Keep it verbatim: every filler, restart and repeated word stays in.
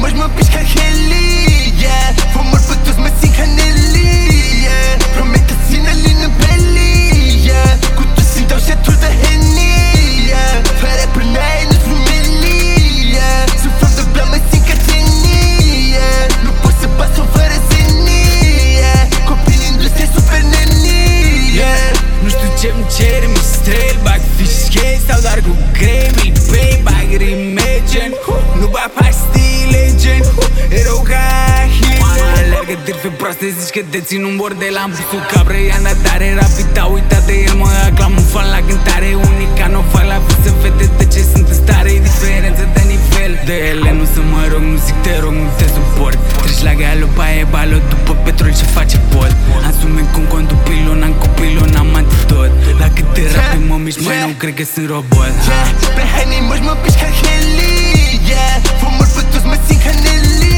moși mă piși ca Heli, yeah. Vă mor pe toți, mă simt ca Nelly, yeah. Promit că ține lin în belly, yeah. Cu toți îmi dau șatul de Henny, yeah. Fără până aia nu-ți rumeli, yeah. Suflăm de bla, mă simt ca Jenny, yeah. Nu pot să bat sau fără zenii, yeah. Copii în industrie super neni, yeah. Nu știu ce-mi ceri, mi strel, bag fișchei sau doar cu gremi, pay, bag rimegen, nu bag pastile, gen, erou ca hit. Alergă dirfe proaste, zici că dețin un bordel. Am pus o cabră, i-am dat tare rapid, a uitat de el, mă aclam, un fan la cântare unica, n-o fac la vis să vede de ce sunt în stare. E diferență de nivel, de ele nu să mă rog, nu zic te rog, nu te suport. Treci la galopa, e balo, după petrol ce face pot. Am sumen cu un contul pilon, am cu pilon, am antidot. La cât de rapid mă mișc, mai nu cred că sunt robot, yeah. Pe haine moși mă piși ca Heli, yeah. Vă mor pe toți, mă simt ca Nelly,